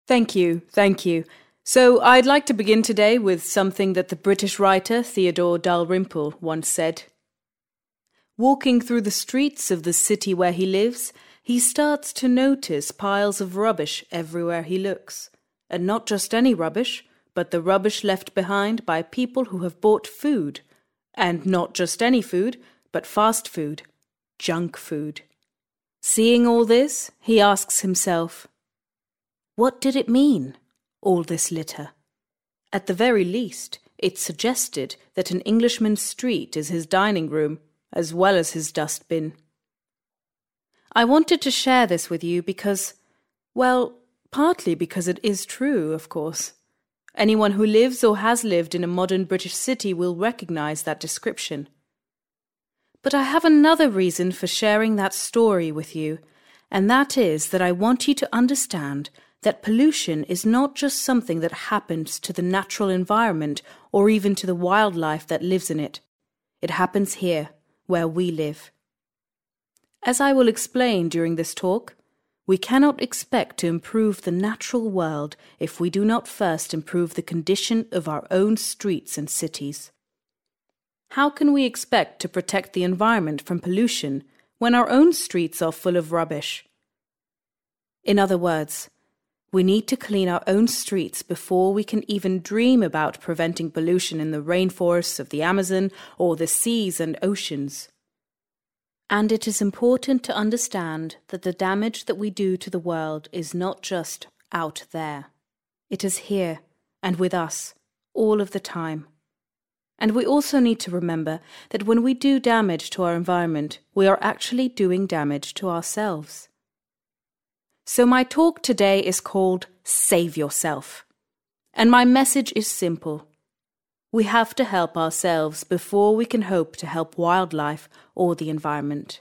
Thank you. So I'd like to begin today with something that the British writer Theodore Dalrymple once said. Walking through the streets of the city where he lives, he starts to notice piles of rubbish everywhere he looks. And not just any rubbish, but the rubbish left behind by people who have bought food. And not just any food, but fast food, junk food. Seeing all this, he asks himself, what did it mean, all this litter? At the very least, it suggested that an Englishman's street is his dining room, as well as his dustbin. I wanted to share this with you because, well, partly because it is true, of course. Anyone who lives or has lived in a modern British city will recognise that description. But I have another reason for sharing that story with you, and that is that I want you to understand that pollution is not just something that happens to the natural environment or even to the wildlife that lives in it. It happens here, where we live. As I will explain during this talk, we cannot expect to improve the natural world if we do not first improve the condition of our own streets and cities. How can we expect to protect the environment from pollution when our own streets are full of rubbish? In other words, we need to clean our own streets before we can even dream about preventing pollution in the rainforests of the Amazon or the seas and oceans. And it is important to understand that the damage that we do to the world is not just out there. It is here and with us all of the time. And we also need to remember that when we do damage to our environment, we are actually doing damage to ourselves. So my talk today is called Save Yourself. And my message is simple. We have to help ourselves before we can hope to help wildlife or the environment.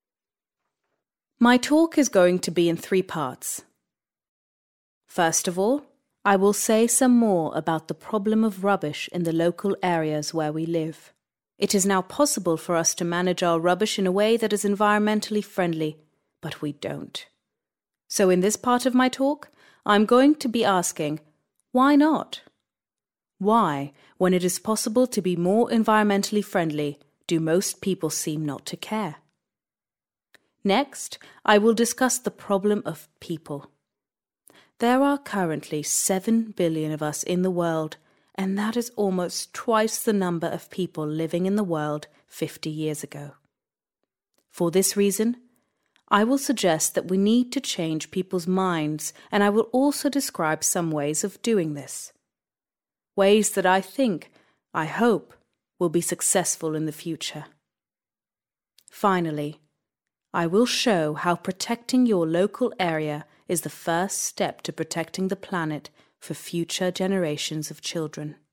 My talk is going to be in 3 parts. First of all, I will say some more about the problem of rubbish in the local areas where we live. It is now possible for us to manage our rubbish in a way that is environmentally friendly, but we don't. So in this part of my talk, I'm going to be asking, why not? Why, when it is possible to be more environmentally friendly, do most people seem not to care? Next, I will discuss the problem of people. There are currently 7 billion of us in the world, and that is almost twice the number of people living in the world 50 years ago. For this reason, I will suggest that we need to change people's minds, and I will also describe some ways of doing this. Ways that I hope, will be successful in the future. Finally, I will show how protecting your local area is the first step to protecting the planet for future generations of children.